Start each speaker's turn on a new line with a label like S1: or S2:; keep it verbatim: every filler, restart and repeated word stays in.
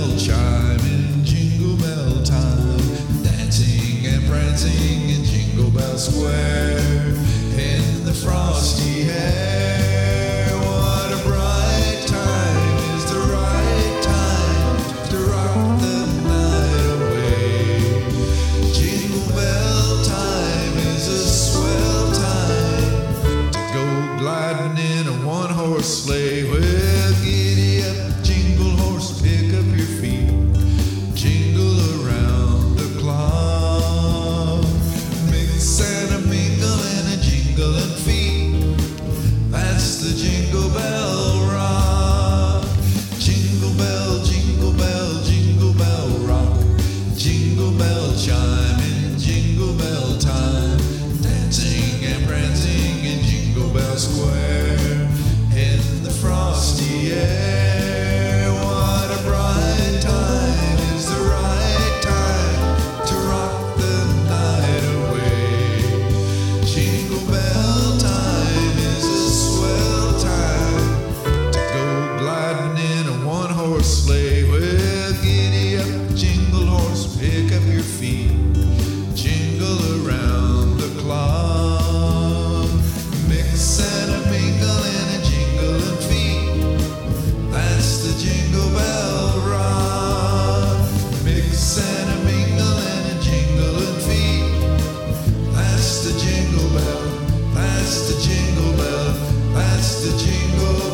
S1: bell chime in Jingle Bell time, dancing and prancing in Jingle Bell Square, in the frosty air. What a bright time is the right time to rock the night away. Jingle Bell time is a swell time to go gliding in a one-horse sleigh. Well, giddy up, jingle horse, pick up your feet, jingle around the clock, mix and a mingle and a jingling feet. That's the Jingle Bell Rock. Jingle bell, jingle bell, jingle bell rock. Jingle bell chime in Jingle Bell time, dancing and prancing in Jingle Bell Square, in the frosty air. What a bright time is the right time to rock the night away. Jingle Bell time is a swell time to go gliding in a one-horse sleigh. Well, giddy up, jingle horse, pick up your feet, jingle around the clock, mix and a mingle and a jingling feet. That's the Jingle Bell Rock. Mix and a mingle and a jingling feet. That's the Jingle Bell. That's the Jingle Bell. That's the Jingle